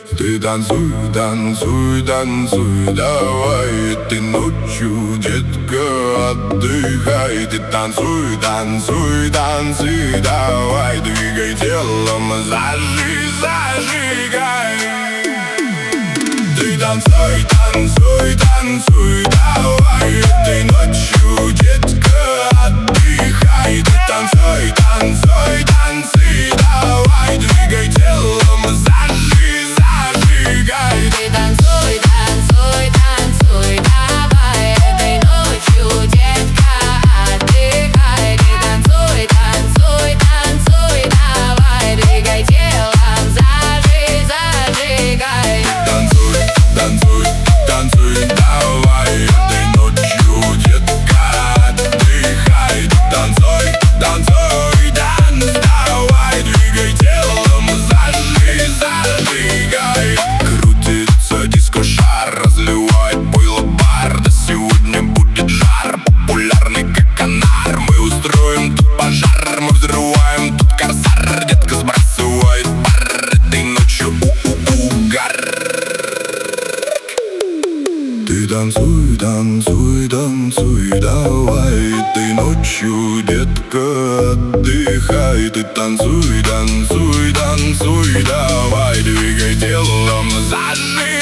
Ты танцуй, танцуй, танцуй, давай этой ночью, детка, отдыхай. Ты танцуй, танцуй, танцуй, давай, двигай телом, зажигай. Ты танцуй, танцуй, танцуй, давай этой ночью, детка, отдыхай. Ты танцуй, танцуй, танцуй, давай, двигай телом, зажигай. Ты танцуй, танцуй, танцуй, давай этой ночью, детка, отдыхай. Ты танцуй, танцуй, танцуй, давай, двигай телом, зажигай. Танцуй, танцуй, танцуй, давай этой ночью, детка, отдыхай. Танцуй, танцуй, танц, давай, двигай телом, зажигай. Крутится диско-шар, разливает пойло бар. Да сегодня будет жар, популярный как канар. Мы устроим тут пожар, мы взрываем тут корсар. Детка сбрасывает пар, этой ночью угар. Ты танцуй, танцуй, танцуй, давай этой ночью, детка, отдыхай. Ты танцуй, танцуй, танцуй, давай, двигай телом, зажигай.